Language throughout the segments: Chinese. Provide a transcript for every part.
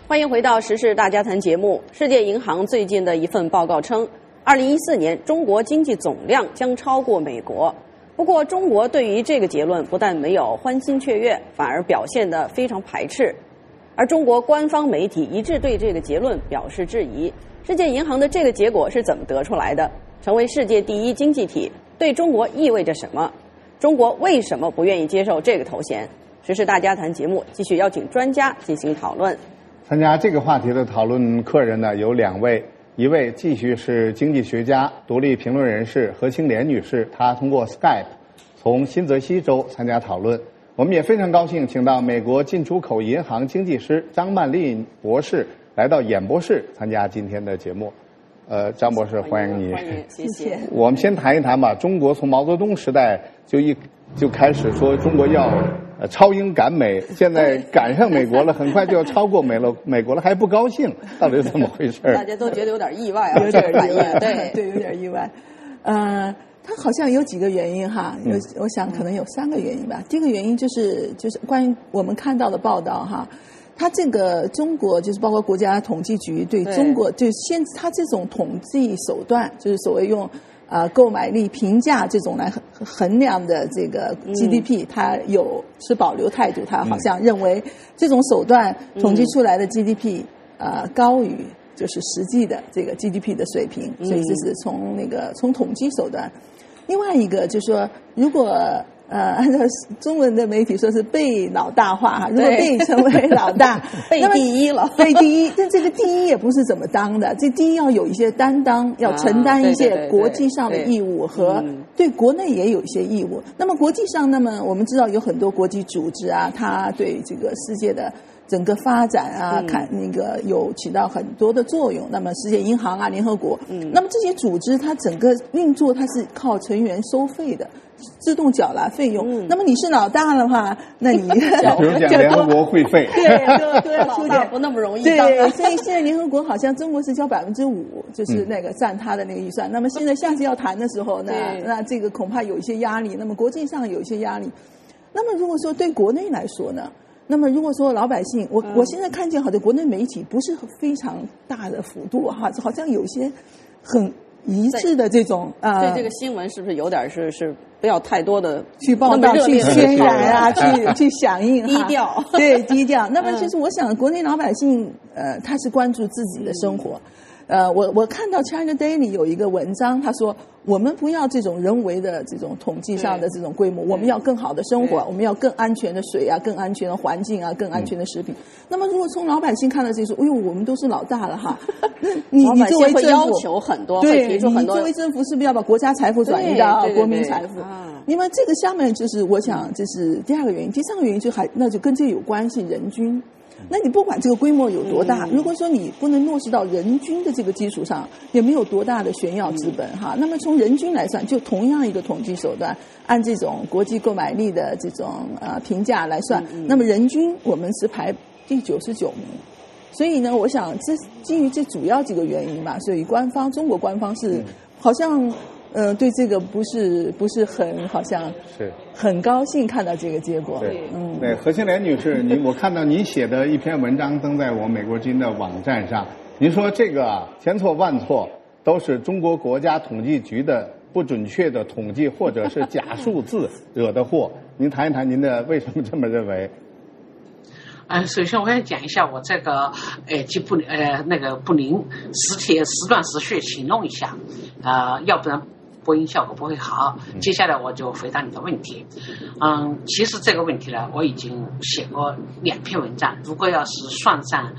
欢迎回到时事大家谈节目。世界银行最近的一份报告称，2014年中国经济总量将超过美国。不过，中国对于这个结论不但没有欢欣雀跃，反而表现得非常排斥。而中国官方媒体一致对这个结论表示质疑。世界银行的这个结果是怎么得出来的？成为世界第一经济体对中国意味着什么？中国为什么不愿意接受这个头衔？时事大家谈节目继续邀请专家进行讨论。 参加这个话题的讨论客人呢有2位，一位继续是经济学家、独立评论人士何清莲女士，她通过 Skype 从新泽西州参加讨论。我们也非常高兴请到美国进出口银行经济师张曼丽博士来到演播室参加今天的节目。张博士，欢迎你。 欢迎，谢谢。 我们先谈一谈吧。中国从毛泽东时代就开始说中国要超英赶美，现在赶上美国了，很快就要超过美国了，还不高兴，到底是怎么回事？ 大家都觉得有点意外啊， 有点意外， 对， 有点意外。它好像有几个原因哈，我想可能有3个原因吧。第一个原因就是关于我们看到的报道哈。它这个中国就是包括国家统计局对中国就它这种统计手段，就是所谓用购买力评价这种来衡量的这个 GDP，它是保留态度，它好像认为这种手段统计出来的 GDP 高于就是实际的这个 GDP 的水平，所以这是从统计手段。另外一个就是说，如果按照中文的媒体说是被老大化哈，如果被成为老大， 被第一了， 被第一，但这个第一也不是怎么当的，这第一要有一些担当，要承担一些国际上的义务和对国内也有一些义务。那么国际上，我们知道有很多国际组织啊，它对这个世界的整个发展啊，有起到很多的作用。那么世界银行啊，联合国，那么这些组织它整个运作它是靠成员收费的。自动缴纳费用，那么你是老大的话，那你比如讲联合国会费， 对， 老大不那么容易。 对，所以现在联合国好像中国是交5%，就是占他的那个预算。那么现在下次要谈的时候，那这个恐怕有一些压力。那么国际上有一些压力。那么如果说对国内来说呢？那么如果说老百姓，我现在看见好像国内媒体不是非常大的幅度哈，好像有一些很一致的这种对这个新闻是不是有点是不要太多的去报道、去渲染啊、去响应， 低调， 对低调。那么其实我想，国内老百姓他是关注自己的生活。我看到 China Daily 有一个文章，他说我们不要这种人为的这种统计上的这种规模，我们要更好的生活，我们要更安全的水啊，更安全的环境啊，更安全的食品。那么如果从老百姓看到这说，哎呦，我们都是老大了哈，你作为政府要求很多， 对， 提出很多， 你作为政府是不是要把国家财富转移到国民财富？因为这个下面就是我想这是第2个原因，第3个原因那就跟这个有关系，人均。那你不管这个规模有多大，如果说你不能落实到人均的这个基础上，也没有多大的炫耀资本哈。那么从人均来算，就同样一个统计手段，按这种国际购买力的这种评价来算，那么人均我们是排第99名。所以呢，我想这基于这主要几个原因吧，所以中国官方是好像对这个不是很好像是很高兴看到这个结果。 对，何清莲女士，我看到您写的一篇文章登在我美国之音的网站上，您说这个千错万错都是中国国家统计局的不准确的统计或者是假数字惹的祸。您谈一谈您的为什么这么认为？ 首先我想讲一下我这个不灵时断时续形容一下，要不然播音效果不会好。接下来我就回答你的问题。其实这个问题呢，我已经写过2篇文章，如果要是算上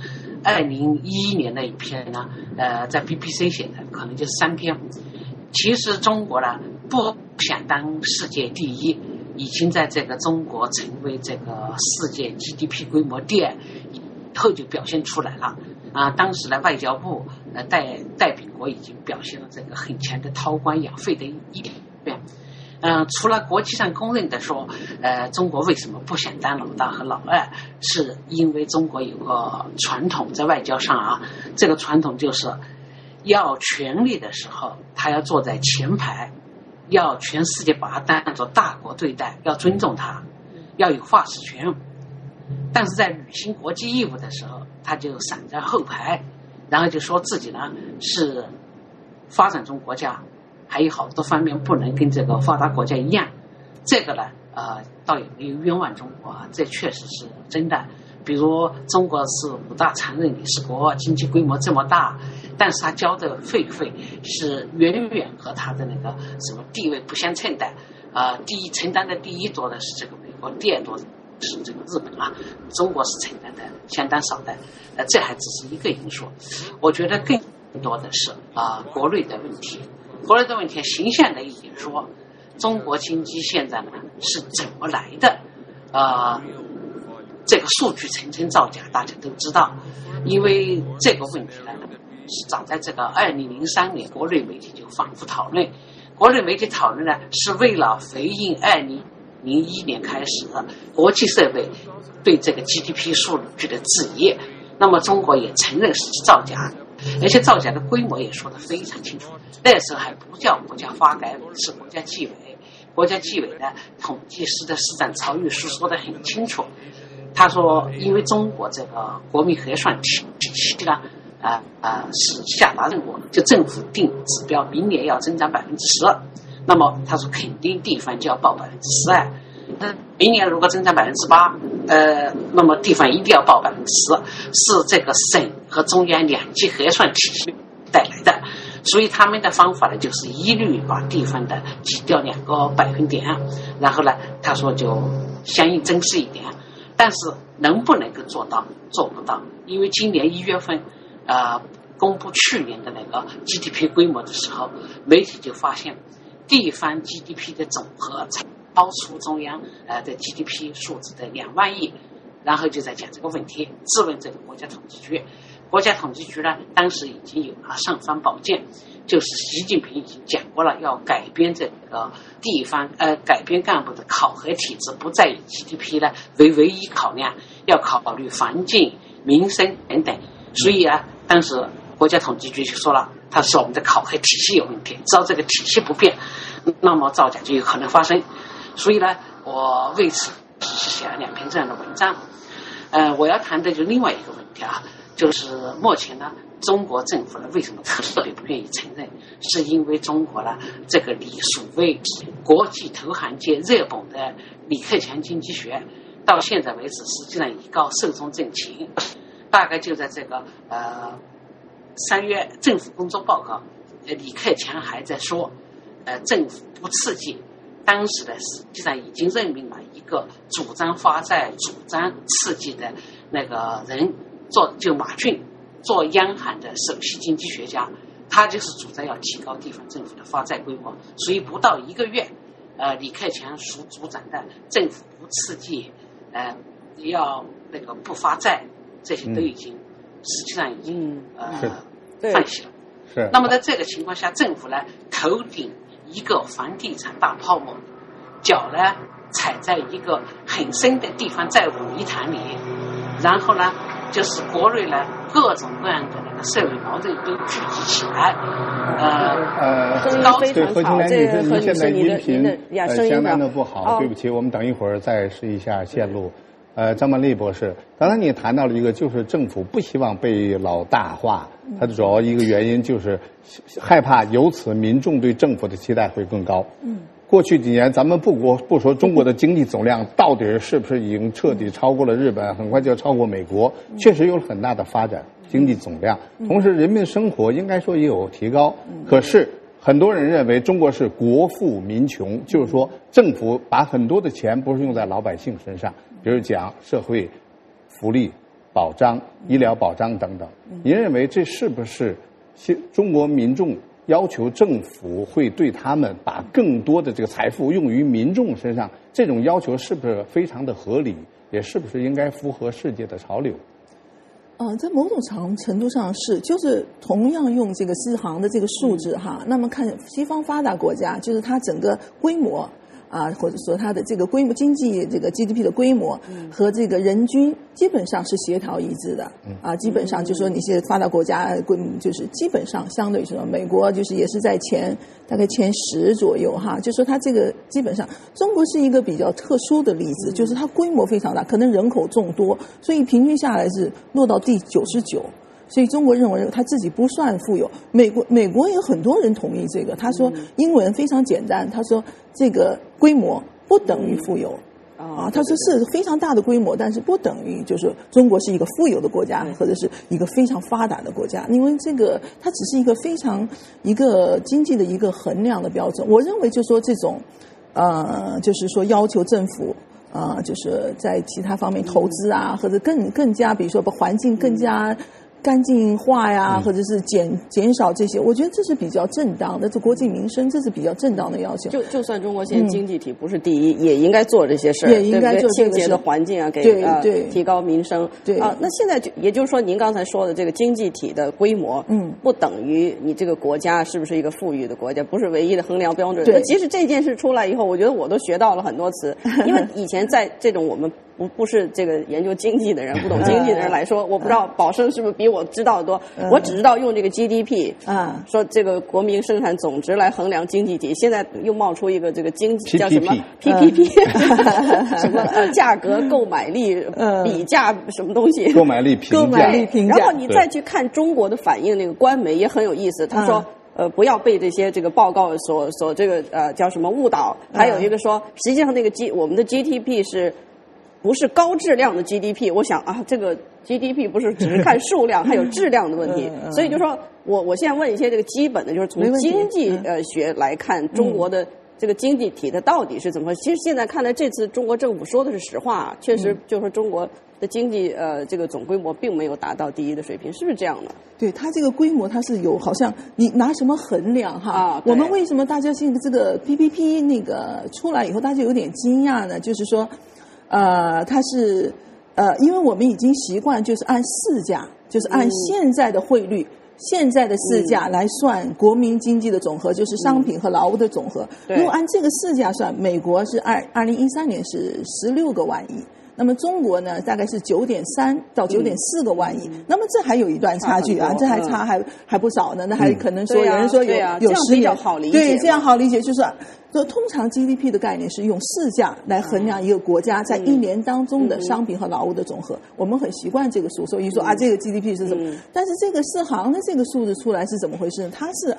2011年的一篇呢，在 BBC 写的可能就是3篇。其实中国呢不想当世界第一，已经在这个中国成为这个世界 GDP 规模第2以后就表现出来了。当时的外交部代表国已经表现了这个很强的韬光养晦的一点。除了国际上公认的说，中国为什么不想当老大和老2，是因为中国有个传统在外交上这个传统就是要权力的时候，他要坐在前排，要全世界把他当作大国对待，要尊重他，要有话事权。但是在履行国际义务的时候， 他就闪在后排，然后就说自己呢是发展中国家，还有好多方面不能跟这个发达国家一样。这个呢倒也没有冤枉中国，这确实是真的。比如中国是5大常任理事国，经济规模这么大，但是他交的费是远远和他的那个什么地位不相称的。承担的第一多的是这个美国，第二多是这个日本啊，中国是承担的相当少的。这还只是一个因素。我觉得更多的是国内的问题。国内的问题形象的一点说，中国经济现在呢是怎么来的？这个数据层层造假，大家都知道。因为这个问题呢，是早在这个2003年，国内媒体就反复讨论。国内媒体讨论呢，是为了回应2001年开始国际社会对这个 GDP 数据的质疑。那么中国也承认是造假，而且造假的规模也说得非常清楚。那时候还不叫国家发改委，是国家纪委。国家纪委的统计师的市长曹玉书说得很清楚，他说因为中国这个国民核算体系呢是下达任务，就政府定指标，明年要增长10%，那么他说肯定地方就要报12%，明年如果增长8%，那么地方一定要报10%，是这个省和中央两级核算体系带来的。所以他们的方法呢，就是一律把地方的挤掉2个百分点，然后呢，他说就相应增势一点。但是能不能够做到？做不到，因为今年1月份，公布去年的那个 GDP 规模的时候，媒体就发现，地方 GDP 的总和超出中央的 GDP 数字的2万亿，然后就在讲这个问题，质问这个国家统计局。国家统计局呢，当时已经有了尚方宝剑，就是习近平已经讲过了，要改变这个地方改变干部的考核体制，不再以 GDP 呢为唯一考量，要考虑环境、民生等等。所以当时国家统计局就说了，他说我们的考核体系有问题，只要这个体系不变，那么造假就有可能发生。所以呢，我为此写了2篇这样的文章。我要谈的就另外一个问题就是目前呢，中国政府呢为什么特别不愿意承认？是因为中国呢这个隶属为国际投行界热捧的李克强经济学，到现在为止实际上已告寿终正寝。大概就在这个3月政府工作报告，李克强还在说，政府不刺激。当时呢，实际上已经任命了一个主张发债、主张刺激的那个人。就马骏做央行的首席经济学家，他就是主张要提高地方政府的发债规模。所以不到1个月，李克强所主张的政府不刺激，要那个不发债，这些都已经实际上已经放弃了。 是。 那么在这个情况下，政府呢头顶一个房地产大泡沫，脚呢踩在一个很深的地方债务泥潭里，然后呢。就是国内呢各种各样的那个社会矛盾都聚集起来， 对，何青莲女士，您现在音频相当的不好，对不起，我们等一会儿再试一下线路。张曼丽博士，刚才你谈到了一个，就是政府不希望被老大化，它的主要一个原因就是害怕由此民众对政府的期待会更高。过去几年，咱们不说中国的经济总量到底是不是已经彻底超过了日本，很快就要超过美国，确实有了很大的发展，经济总量。同时，人民生活应该说也有提高。可是，很多人认为中国是国富民穷，就是说政府把很多的钱不是用在老百姓身上，比如讲社会福利保障、医疗保障等等。您认为这是不是中国民众要求政府会对他们把更多的这个财富用于民众身上，这种要求是不是非常的合理？也是不是应该符合世界的潮流？ 在某种程度上是，就是同样用这个世行的这个数字那么看西方发达国家，就是它整个规模啊，或者说它的这个规模经济这个 GDP 的规模和这个人均基本上是协调一致的啊，基本上就说你是发达国家就是基本上相对说美国就是也是在大概前10左右哈，就说它这个基本上中国是一个比较特殊的例子，就是它规模非常大，可能人口众多，所以平均下来是落到第99。所以中国认为他自己不算富有，美国也有很多人同意这个。他说英文非常简单，他说这个规模不等于富有啊，他说是非常大的规模，但是不等于就是中国是一个富有的国家或者是一个非常发达的国家，因为这个它只是一个经济的一个衡量的标准。我认为就说这种就是说要求政府就是在其他方面投资啊，或者更加比如说把环境更加干净化呀，或者是减少这些，我觉得这是比较正当的，这国计民生，这是比较正当的要求。 就算中国现在经济体不是第一，也应该做这些事儿， 也应该做清洁的环境啊， 对提高民生。 对那现在也就是说，您刚才说的这个经济体的规模，不等于你这个国家是不是一个富裕的国家，不是唯一的衡量标准。 对， 其实这件事出来以后，我觉得我都学到了很多词，因为以前在这种我们不是这个研究经济的人，不懂经济的人来说，我不知道宝生是不是比我知道的多。我只知道用这个 GDP 说这个国民生产总值来衡量经济体。现在又冒出一个这个经济叫什么 PPP 什么价格购买力比价什么东西， 购买力评价。 然后你再去看中国的反应，那个官媒也很有意思，他说。不要被这些这个报告所这个叫什么误导。还有一个说，实际上那个我们的 GDP 不是高质量的 GDP？ 我想这个 GDP 不是只是看数量，还有质量的问题。所以就说我现在问一些这个基本的，就是从经济学来看中国的这个经济体的到底是怎么回事。其实现在看来，这次中国政府说的是实话，确实就是说中国的经济这个总规模并没有达到第一的水平，是不是这样的？ 对，它这个规模它是有，好像你拿什么衡量哈？我们为什么大家现在这个 PPP 那个出来以后，大家有点惊讶呢？就是说，它是因为我们已经习惯就是按市价，就是按现在的汇率。现在的市价来算国民经济的总和，就是商品和劳务的总和。如果按这个市价算，美国是2013年是16个万亿，那么中国呢大概是9.3到9.4个万亿。那么这还有一段差距啊，这还差还不少呢。那还可能说有人说有10年，对，这样好理解，就是说通常 GDP 的概念是用市价来衡量一个国家在一年当中的商品和劳务的总和。我们很习惯这个数，所以说这个 GDP 是什么？但是这个世行的这个数字出来是怎么回事呢？它是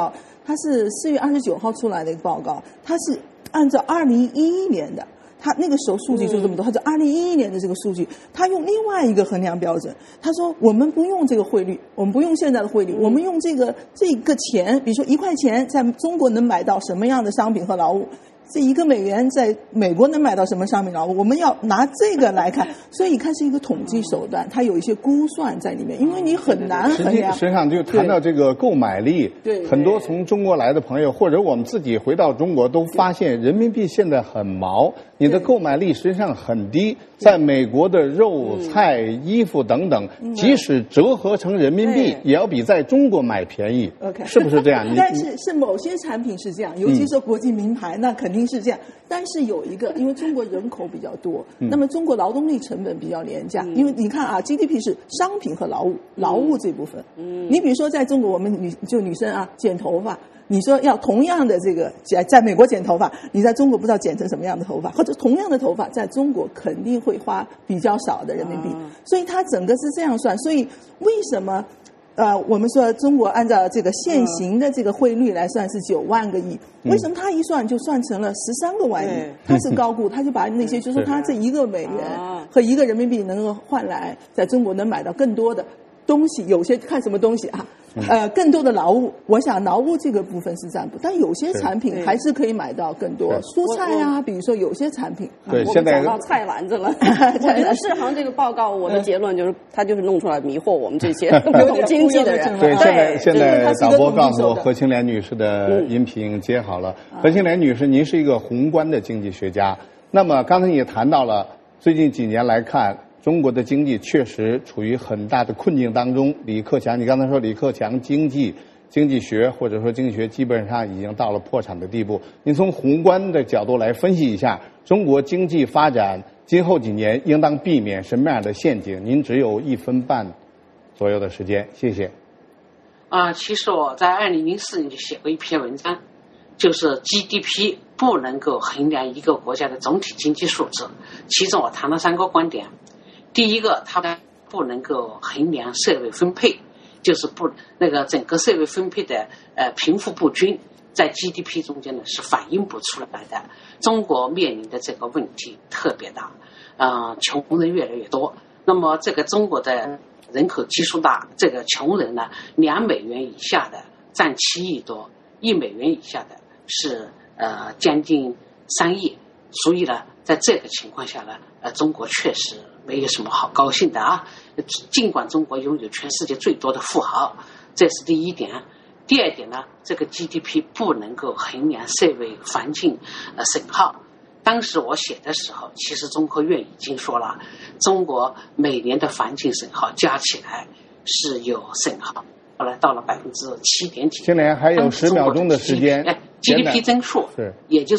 4月29号出来的一个报告，它是按照2011年的。他那个时候数据就这么多，他就2011年的这个数据，他用另外一个衡量标准。他说我们不用这个汇率，我们不用现在的汇率，我们用这个钱，比如说1块钱在中国能买到什么样的商品和劳务，这1个美元在美国能买到什么商品劳务，我们要拿这个来看。所以看是一个统计手段，它有一些估算在里面，因为你很难衡量。 实际上就谈到这个购买力， 对， 很多从中国来的朋友或者我们自己回到中国都发现人民币现在很毛，你的购买力实际上很低。在美国的肉菜衣服等等，即使折合成人民币也要比在中国买便宜。是不是这样？ 但是某些产品是这样，尤其是国际名牌，那肯定是这样。但是有一个，因为中国人口比较多，那么中国劳动力成本比较廉价。因为你看GDP 是商品和劳务这部分。你比如说在中国，我们女生剪头发，你说要同样的这个在美国剪头发，你在中国不知道剪成什么样的头发，或者同样的头发在中国肯定会花比较少的人民币。所以它整个是这样算。所以为什么我们说中国按照这个现行的这个汇率来算是9万个亿，为什么它一算就算成了13个万亿？它是高估，它就把那些就是说它这1个美元和1个人民币能够换来在中国能买到更多的东西，有些看什么东西更多的劳务，我想劳务这个部分是占不，但有些产品还是可以买到更多蔬菜比如说有些产品。 对， 我们讲到菜篮子了。我觉得世行这个报告，我的结论就是，他就是弄出来迷惑我们这些不懂经济的人。 对，现在导播告诉我，何青莲女士的音频接好了。何青莲女士，您是一个宏观的经济学家，那么刚才也谈到了，最近几年来看，中国的经济确实处于很大的困境当中。李克强，你刚才说李克强经济经济学或者说经济学基本上已经到了破产的地步。您从宏观的角度来分析一下中国经济发展今后几年应当避免什么样的陷阱？您只有1分半左右的时间，谢谢。 其实我在2004年就写过一篇文章，就是 GDP 不能够衡量一个国家的总体经济素质。其中我谈了3个观点。第一个，它不能够衡量社会分配，就是整个社会分配的贫富不均，在 GDP 中间呢是反映不出来的。中国面临的这个问题特别大，穷人越来越多。那么这个中国的人口基数大，这个穷人呢，2美元以下的占7亿多，1美元以下的是将近3亿。所以呢，在这个情况下呢，中国确实没有什么好高兴的啊。尽管中国拥有全世界最多的富豪，这是第一点。第二点呢，这个 GDP 不能够衡量社会环境损耗。当时我写的时候，其实中科院已经说了，中国每年的环境损耗加起来是有损耗，后来到了7%几。 青年还有10秒钟的时间。 GDP 增速是， 也就是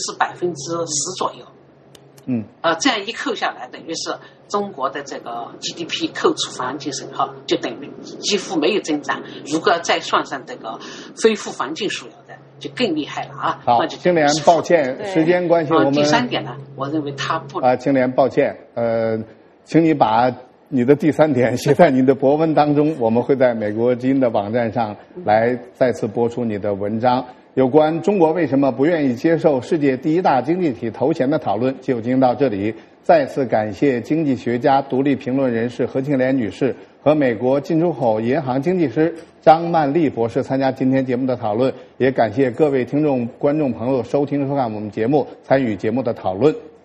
10%左右。这样一扣下来，等于是中国的这个 GDP 扣除环境损耗，就等于几乎没有增长。如果再算上这个非负环境所有的，就更厉害了啊！ 好， 那就青年，抱歉，时间关系，我们第3点呢，我认为它不青年，抱歉，请你把你的第3点写在你的博文当中，我们会在美国之音的网站上来再次播出你的文章。有关中国为什么不愿意接受世界第1大经济体头衔的讨论就已经到这里。再次感谢经济学家、独立评论人士何庆莲女士和美国进出口银行经济师张曼丽博士参加今天节目的讨论，也感谢各位听众、观众朋友收听收看我们节目，参与节目的讨论。